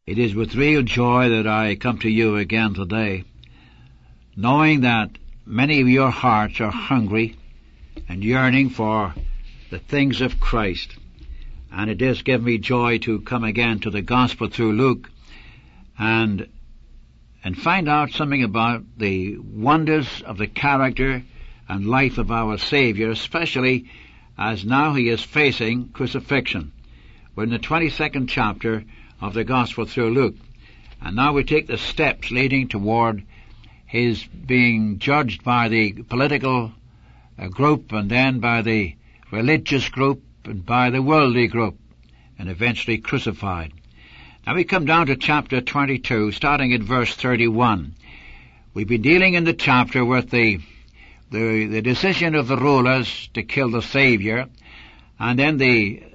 It is with real joy that I come to you again today, knowing that many of your hearts are hungry and yearning for the things of Christ. And it does give me joy to come again to the Gospel through Luke and find out something about the wonders of the character and life of our Savior, especially as now he is facing crucifixion. We're in the 22nd chapter of the Gospel through Luke, and now we take the steps leading toward his being judged by the political group, and then by the religious group, and by the worldly group, and eventually crucified. Now we come down to chapter 22, starting at verse 31. We've been dealing in the chapter with the decision of the rulers to kill the Savior, and then the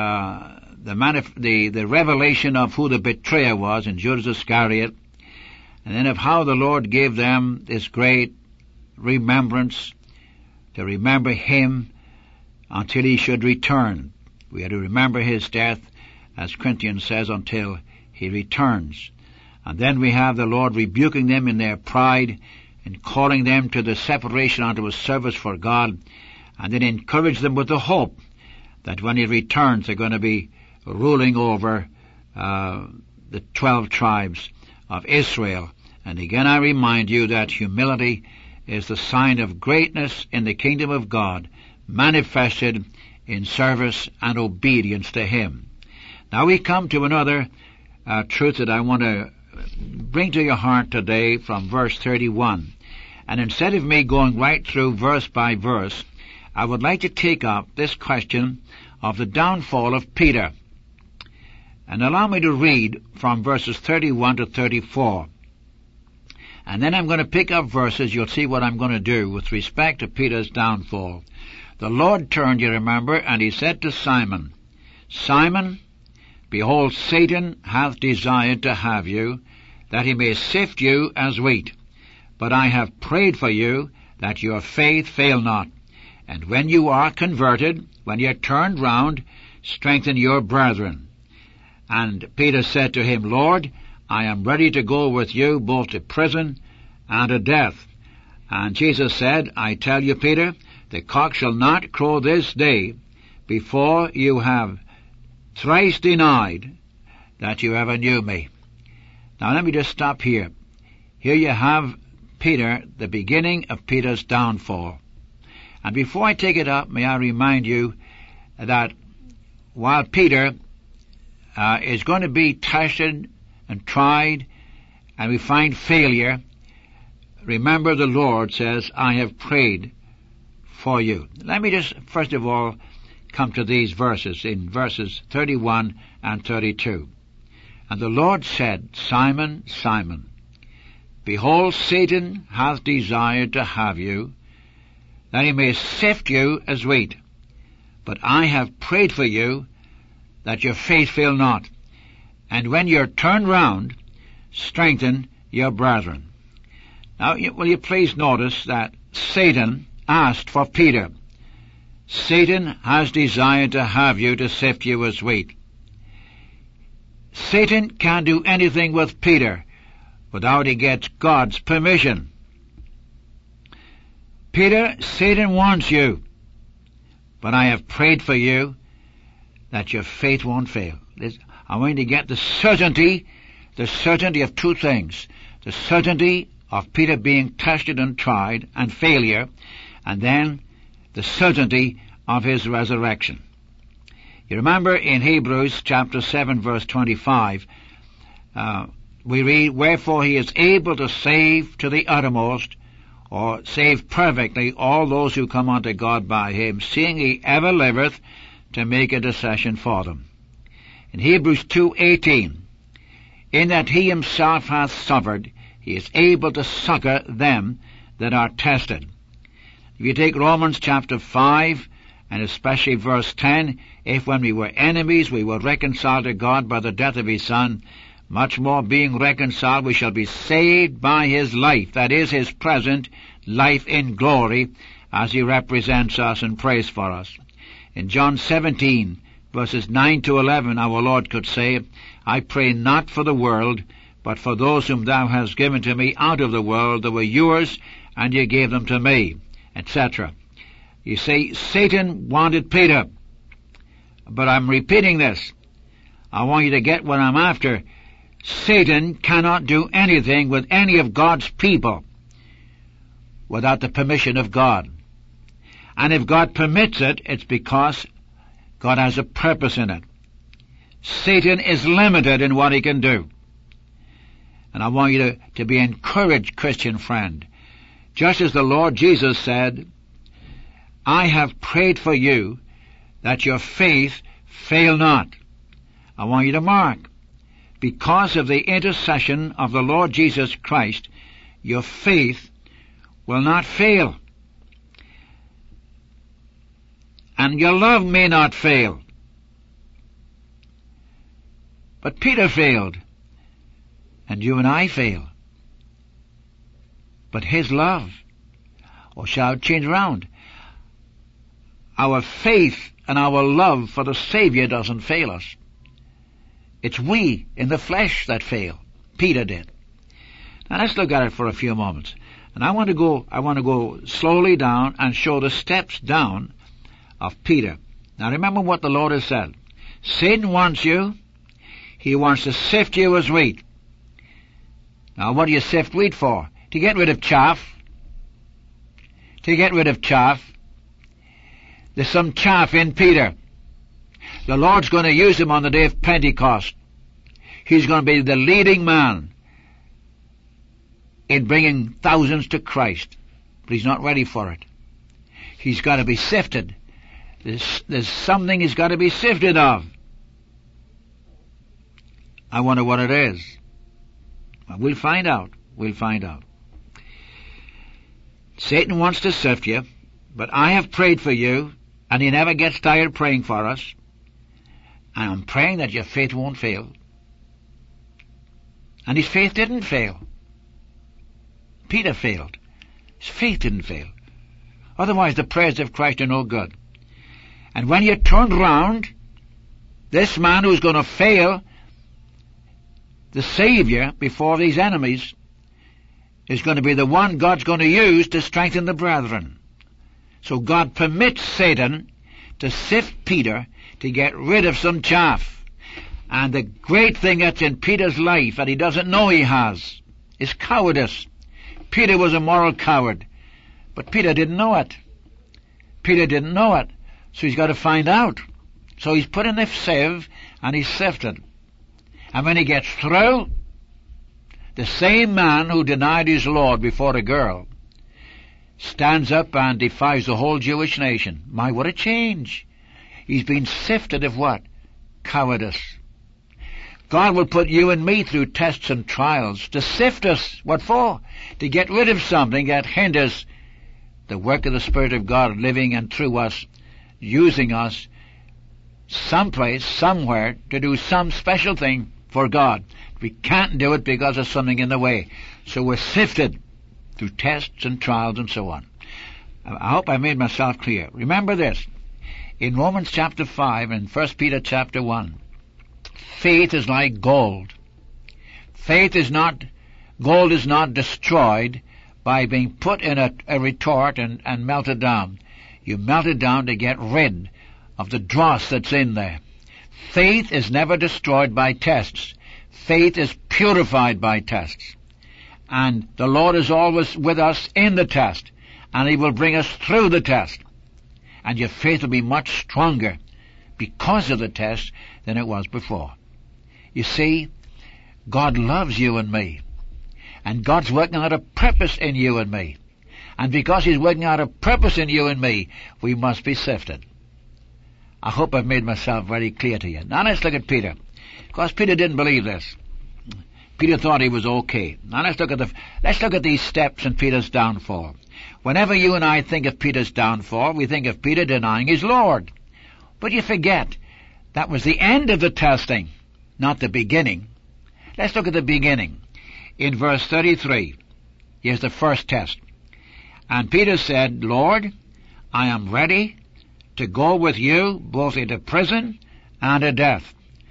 revelation of who the betrayer was in Judas Iscariot, and then of how the Lord gave them this great remembrance, to remember him until he should return. We are to remember his death, as Corinthians says, until he returns. And then we have the Lord rebuking them in their pride and calling them to the separation unto a service for God, and then encourage them with the hope that when he returns they're going to be ruling over the 12 tribes of Israel. And again I remind you that humility is the sign of greatness in the kingdom of God, manifested in service and obedience to him. Now we come to another truth that I want to bring to your heart today from verse 31. And instead of me going right through verse by verse, I would like to take up this question of the downfall of Peter. And allow me to read from verses 31 to 34. And then I'm going to pick up verses. You'll see what I'm going to do with respect to Peter's downfall. The Lord turned, you remember, and he said to Simon, Simon, behold, Satan hath desired to have you, that he may sift you as wheat. But I have prayed for you, that your faith fail not. And when you are converted, when you are turned round, strengthen your brethren. And Peter said to him, Lord, I am ready to go with you both to prison and to death. And Jesus said, I tell you, Peter, the cock shall not crow this day before you have thrice denied that you ever knew me. Now let me just stop here. Here you have Peter, the beginning of Peter's downfall. And before I take it up, may I remind you that while Peter is going to be tested and tried, and we find failure, remember the Lord says, I have prayed for you. Let me just first of all come to these verses, in verses 31 and 32. And the Lord said, Simon, Simon, behold, Satan hath desired to have you, that he may sift you as wheat. But I have prayed for you, that your faith fail not. And when you're turned round, strengthen your brethren. Now, will you please notice that Satan asked for Peter. Satan has desired to have you, to sift you as wheat. Satan can't do anything with Peter without he gets God's permission. Peter, Satan wants you, but I have prayed for you that your faith won't fail. I'm going to get the certainty of two things. The certainty of Peter being tested and tried and failure, and then the certainty of his resurrection. You remember in Hebrews chapter 7 verse 25, we read, wherefore he is able to save to the uttermost, or save perfectly all those who come unto God by him, seeing he ever liveth to make intercession for them. In Hebrews 2:18, in that he himself hath suffered, he is able to succor them that are tested. If you take Romans chapter 5, and especially verse 10, if when we were enemies we were reconciled to God by the death of his Son, much more being reconciled we shall be saved by his life, that is, his present life in glory, as he represents us and prays for us. In John 17, verses 9 to 11, our Lord could say, I pray not for the world, but for those whom thou hast given to me out of the world. They were yours, and you gave them to me," etc. You see, Satan wanted Peter. But I'm repeating this. I want you to get what I'm after. Satan cannot do anything with any of God's people without the permission of God. And if God permits it, it's because God has a purpose in it. Satan is limited in what he can do. And I want you to be encouraged, Christian friend. Just as the Lord Jesus said, "I have prayed for you that your faith fail not." I want you to mark, because of the intercession of the Lord Jesus Christ, your faith will not fail. And your love may not fail. But Peter failed, and you and I fail. But his love, or shall it change around? Our faith and our love for the Savior doesn't fail us. It's we in the flesh that fail. Peter did. Now let's look at it for a few moments. And I want to go slowly down and show the steps down of Peter. Now remember what the Lord has said. Satan wants you. He wants to sift you as wheat. Now what do you sift wheat for? To get rid of chaff. To get rid of chaff. There's some chaff in Peter. The Lord's going to use him on the day of Pentecost. He's going to be the leading man in bringing thousands to Christ. But he's not ready for it. He's got to be sifted. There's something he's got to be sifted of. I wonder what it is. We'll find out. We'll find out. Satan wants to sift you, but I have prayed for you, and he never gets tired praying for us. And I'm praying that your faith won't fail. And his faith didn't fail. Peter failed. His faith didn't fail. Otherwise the prayers of Christ are no good. And when you turned round, this man who's going to fail the Savior before these enemies is going to be the one God's going to use to strengthen the brethren. So God permits Satan to sift Peter to get rid of some chaff. And the great thing that's in Peter's life that he doesn't know he has is cowardice. Peter was a moral coward, but Peter didn't know it. Peter didn't know it, so he's got to find out. So he's put in the sieve and he's sifted. And when he gets through, the same man who denied his Lord before a girl stands up and defies the whole Jewish nation. My, what a change. He's been sifted of what? Cowardice. God will put you and me through tests and trials to sift us. What for? To get rid of something that hinders the work of the Spirit of God living and through us, using us someplace, somewhere, to do some special thing for God. We can't do it because there's something in the way. So we're sifted through tests and trials and so on. I hope I made myself clear. Remember this. In Romans chapter 5 and 1 Peter chapter 1, faith is like gold. Gold is not destroyed by being put in a retort and melted down. You melt it down to get rid of the dross that's in there. Faith is never destroyed by tests. Faith is purified by tests. And the Lord is always with us in the test, and he will bring us through the test. And your faith will be much stronger because of the test than it was before. You see, God loves you and me. And God's working out a purpose in you and me. And because he's working out a purpose in you and me, we must be sifted. I hope I've made myself very clear to you. Now let's look at Peter. Because Peter didn't believe this. Peter thought he was okay. Now let's look at these steps in Peter's downfall. Whenever you and I think of Peter's downfall, we think of Peter denying his Lord. But you forget, that was the end of the testing, not the beginning. Let's look at the beginning. In verse 33, here's the first test. And Peter said, Lord, I am ready to go with you both into prison and to death.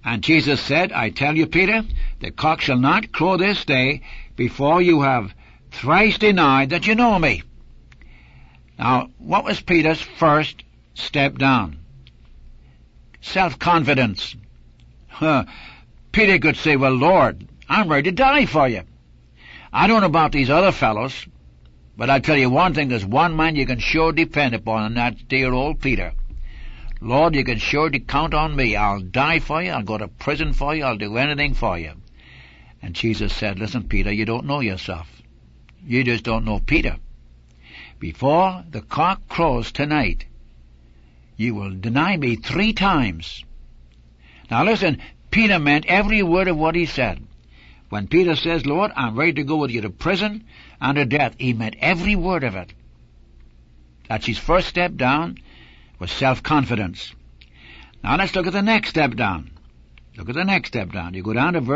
And Jesus said, I tell you, Peter, the cock shall not crow this day before you have thrice denied that you know me. Now, what was Peter's first step down? Self-confidence. Peter could say, well, Lord, I'm ready to die for you. I don't know about these other fellows, but I'll tell you one thing, there's one man you can sure depend upon, and that's dear old Peter. Lord, you can sure count on me. I'll die for you, I'll go to prison for you, I'll do anything for you. And Jesus said, listen, Peter, you don't know yourself. You just don't know Peter. Before the cock crows tonight, you will deny me 3 times. Now listen, Peter meant every word of what he said. When Peter says, Lord, I'm ready to go with you to prison and to death, he meant every word of it. That's his first step down, was self-confidence. Now let's look at the next step down. Look at the next step down. You go down to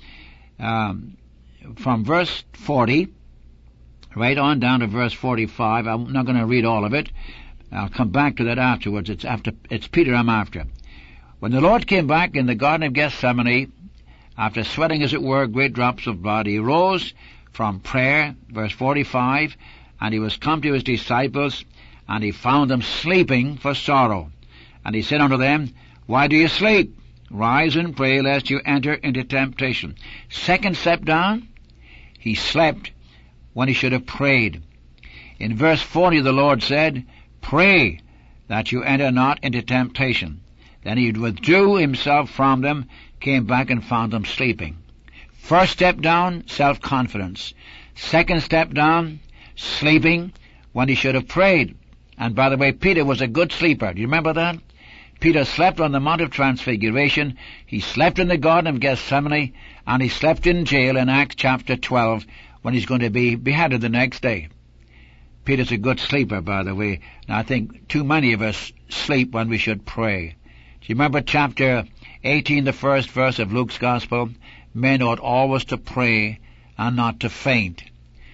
from verse 40, right on down to verse 45. I'm not going to read all of it. I'll come back to that afterwards. It's Peter I'm after. When the Lord came back in the Garden of Gethsemane, after sweating, as it were, great drops of blood, he rose from prayer, verse 45, and he was come to his disciples, and he found them sleeping for sorrow. And he said unto them, why do you sleep? Rise and pray, lest you enter into temptation. Second step down, he slept when he should have prayed. In verse 40 the Lord said, pray that you enter not into temptation. Then he withdrew himself from them, came back and found them sleeping. First step down, self-confidence. Second step down, sleeping when he should have prayed. And by the way, Peter was a good sleeper. Do you remember that? Peter slept on the Mount of Transfiguration, he slept in the Garden of Gethsemane, and he slept in jail in Acts chapter 12 when he's going to be beheaded the next day. Peter's a good sleeper, by the way, and I think too many of us sleep when we should pray. Do you remember chapter 18, the first verse of Luke's Gospel? Men ought always to pray and not to faint.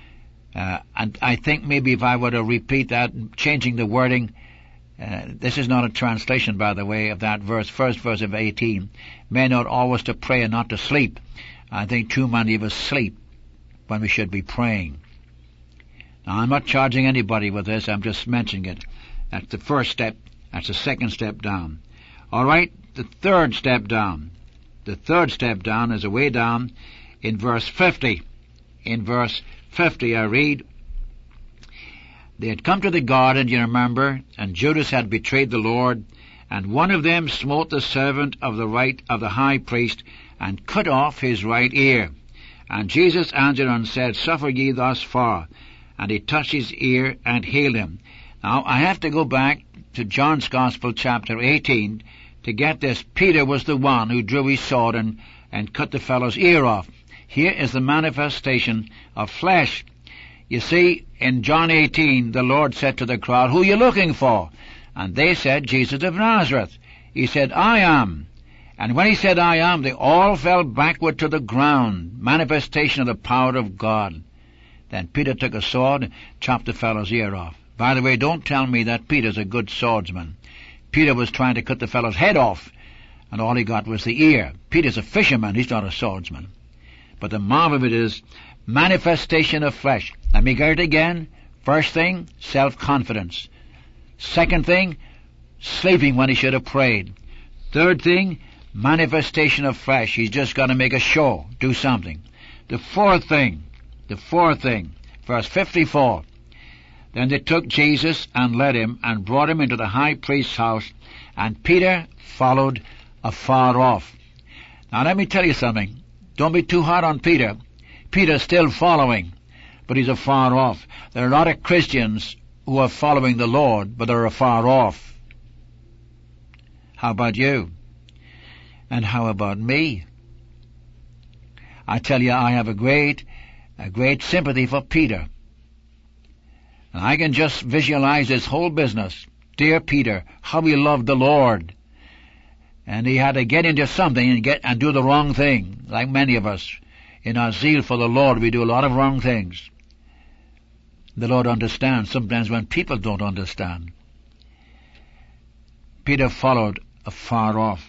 And I think maybe if I were to repeat that, changing the wording, this is not a translation, by the way, of that verse, first verse of 18. Men ought always to pray and not to sleep. I think too many of us sleep when we should be praying. Now, I'm not charging anybody with this, I'm just mentioning it. That's the first step. That's the second step down. All right, the third step down. The third step down is away down in verse 50. In verse 50 I read, they had come to the garden, you remember, and Judas had betrayed the Lord, and one of them smote the servant of the high priest, and cut off his right ear. And Jesus answered and said, suffer ye thus far. And he touched his ear and healed him. Now, I have to go back to John's Gospel, chapter 18, to get this. Peter was the one who drew his sword and cut the fellow's ear off. Here is the manifestation of flesh. You see, in John 18, the Lord said to the crowd, who are you looking for? And they said, Jesus of Nazareth. He said, I am. And when he said, I am, they all fell backward to the ground. Manifestation of the power of God. Then Peter took a sword and chopped the fellow's ear off. By the way, don't tell me that Peter's a good swordsman. Peter was trying to cut the fellow's head off, and all he got was the ear. Peter's a fisherman, he's not a swordsman. But the marvel of it is manifestation of flesh. Let me get it again. First thing, self-confidence. Second thing, sleeping when he should have prayed. Third thing, manifestation of flesh. He's just got to make a show, do something. The fourth thing, verse 54. Then they took Jesus and led him and brought him into the high priest's house, and Peter followed afar off. Now let me tell you something. Don't be too hard on Peter. Peter's still following, but he's afar off. There are a lot of Christians who are following the Lord, but they're afar off. How about you? And how about me? I tell you, I have a great sympathy for Peter. And I can just visualize his whole business. Dear Peter, how he loved the Lord. And he had to get into something and do the wrong thing, like many of us. In our zeal for the Lord, we do a lot of wrong things. The Lord understands sometimes when people don't understand. Peter followed afar off.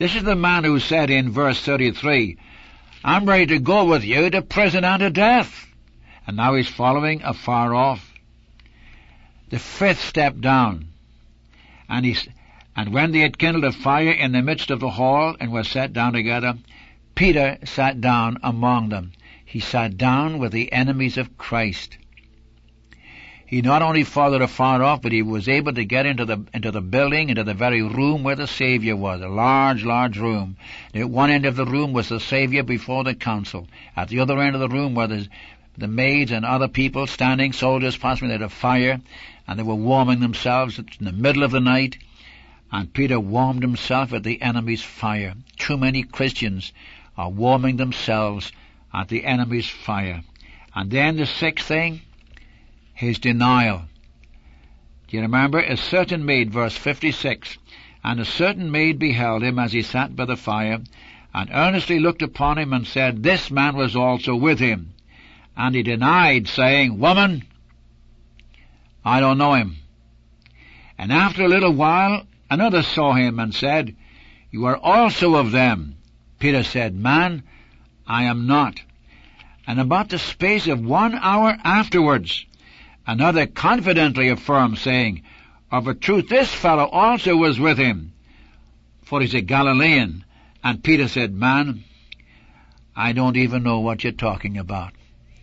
This is the man who said in verse 33, I'm ready to go with you to prison and to death. And now he's following afar off. The fifth step down. And when they had kindled a fire in the midst of the hall and were sat down together, Peter sat down among them. He sat down with the enemies of Christ. He not only followed afar off, but he was able to get into the building, into the very room where the Savior was, a large, large room. At one end of the room was the Savior before the council. At the other end of the room were the maids and other people standing, soldiers possibly. They had a fire, and they were warming themselves. It's in the middle of the night, and Peter warmed himself at the enemy's fire. Too many Christians are warming themselves at the enemy's fire. And then the sixth thing, his denial. Do you remember? A certain maid, verse 56, and a certain maid beheld him as he sat by the fire, and earnestly looked upon him, and said, This man was also with him. And he denied, saying, Woman, I don't know him. And after a little while, another saw him, and said, You are also of them. Peter said, Man, I am not. And about the space of 1 hour afterwards, another confidently affirmed, saying, Of a truth this fellow also was with him, for he's a Galilean. And Peter said, Man, I don't even know what you're talking about.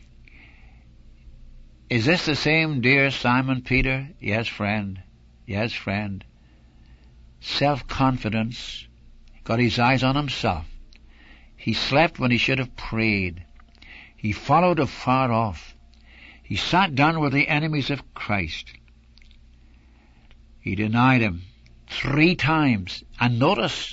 Is this the same dear Simon Peter? Yes, friend. Yes, friend. Self-confidence. Got his eyes on himself. He slept when he should have prayed. He followed afar off. He sat down with the enemies of Christ. He denied him 3 times. And notice,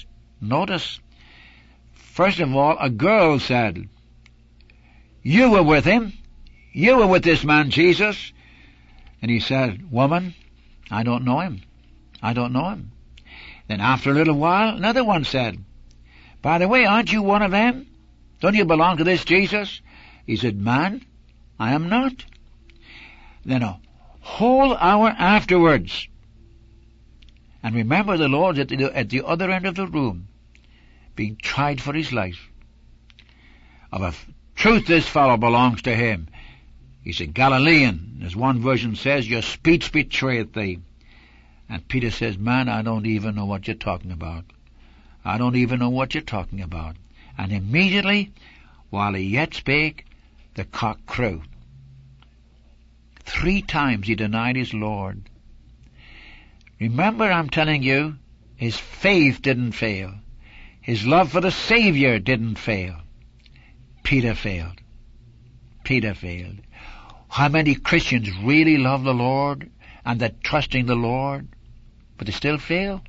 first of all, a girl said, You were with him. You were with this man Jesus. And he said, Woman, I don't know him. I don't know him. Then after a little while, another one said, By the way, aren't you one of them? Don't you belong to this Jesus? He said, Man, I am not. Then a whole hour afterwards, and remember the Lord's at the other end of the room, being tried for his life. Of a truth this fellow belongs to him. He's a Galilean. As one version says, Your speech betrayeth thee. And Peter says, Man, I don't even know what you're talking about. I don't even know what you're talking about. And immediately, while he yet spake, the cock crew. 3 times he denied his Lord. Remember, I'm telling you, his faith didn't fail. His love for the Savior didn't fail. Peter failed. Peter failed. How many Christians really love the Lord and they're trusting the Lord, but they still fail?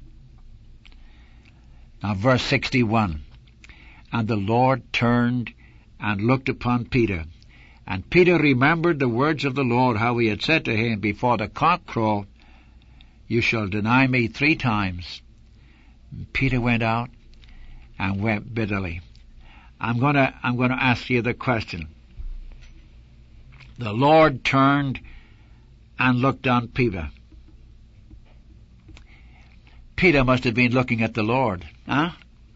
Now verse 61. And the Lord turned and looked upon Peter. And Peter remembered the words of the Lord, how he had said to him, Before the cock crow, you shall deny me 3 times. And Peter went out and wept bitterly. I'm going to ask you the question. The Lord turned and looked on Peter. Peter must have been looking at the Lord, huh?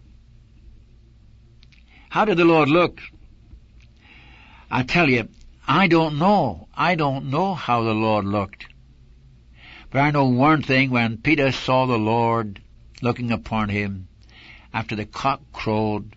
How did the Lord look? I tell you, I don't know. I don't know how the Lord looked. But I know one thing, when Peter saw the Lord looking upon him, after the cock crowed,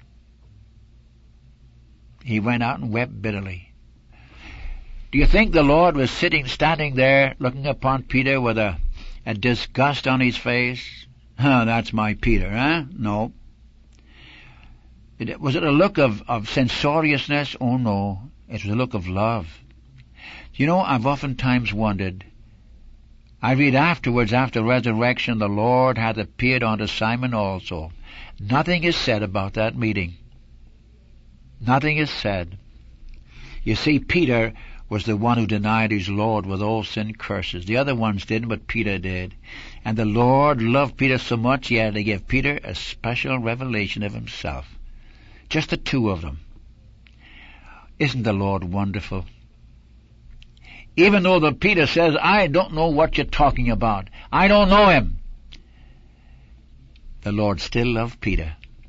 he went out and wept bitterly. Do you think the Lord was standing there, looking upon Peter with a disgust on his face? That's my Peter, huh? No. Was it a look of censoriousness? Oh no. It was a look of love. You know, I've oftentimes wondered. I read afterwards, after resurrection, the Lord hath appeared unto Simon also. Nothing is said about that meeting. Nothing is said. You see, Peter was the one who denied his Lord with oaths and curses. The other ones didn't, but Peter did. And the Lord loved Peter so much, he had to give Peter a special revelation of himself. Just the 2 of them. Isn't the Lord wonderful? Even though the Peter says, I don't know what you're talking about. I don't know him. The Lord still loved Peter.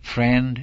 Friend,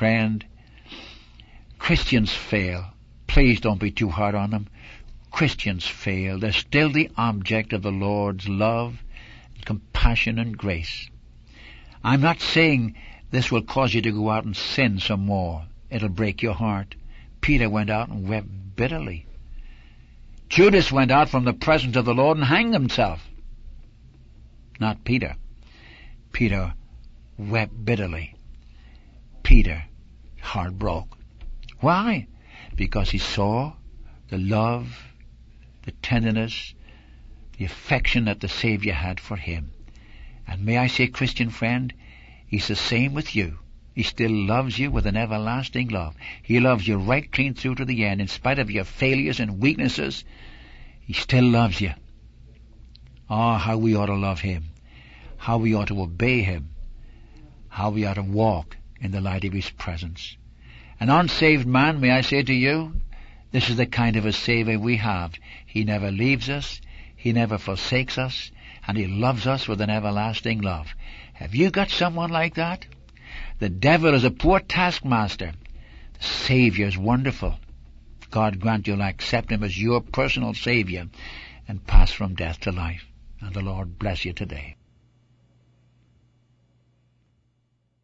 Christians fail. Please don't be too hard on them. Christians fail. They're still the object of the Lord's love, compassion, and grace. I'm not saying this will cause you to go out and sin some more. It'll break your heart. Peter went out and wept bitterly. Judas went out from the presence of the Lord and hanged himself. Not Peter. Peter wept bitterly. Peter, heart broke. Why? Because he saw the love, the tenderness, the affection that the Savior had for him. And may I say, Christian friend, he's the same with you. He still loves you with an everlasting love. He loves you right clean through to the end. In spite of your failures and weaknesses, he still loves you. Oh, how we ought to love him. How we ought to obey him. How we ought to walk in the light of his presence. An unsaved man, may I say to you, this is the kind of a Savior we have. He never leaves us. He never forsakes us. And he loves us with an everlasting love. Have you got someone like that? The devil is a poor taskmaster. The Savior is wonderful. God grant you'll accept him as your personal Savior and pass from death to life. And the Lord bless you today.